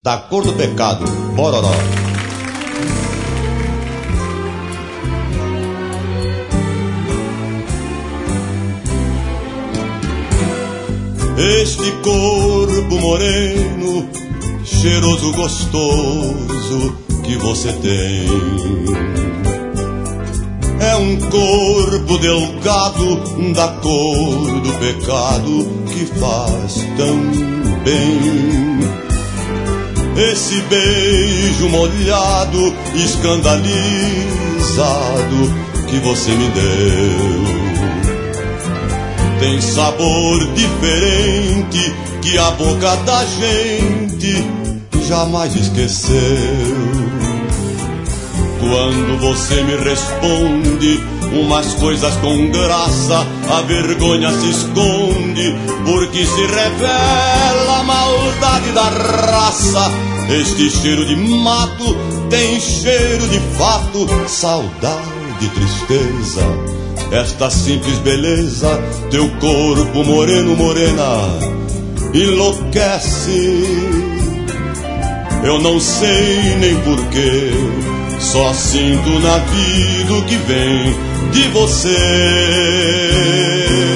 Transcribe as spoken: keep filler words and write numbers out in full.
Da cor do pecado, Bororó. Este corpo moreno, cheiroso, gostoso que você tem, é um corpo delgado da cor do pecado que faz tão bem. Esse beijo molhado, escandalizado que você me deu, tem sabor diferente que a boca da gente jamais esqueceu. Quando você me responde umas coisas com graça, a vergonha se esconde, porque se revela a maldade da raça. Este cheiro de mato tem cheiro de fato, saudade e tristeza. Esta simples beleza, teu corpo moreno, morena, enlouquece. Eu não sei nem porquê, só sinto na vida o que vem de você.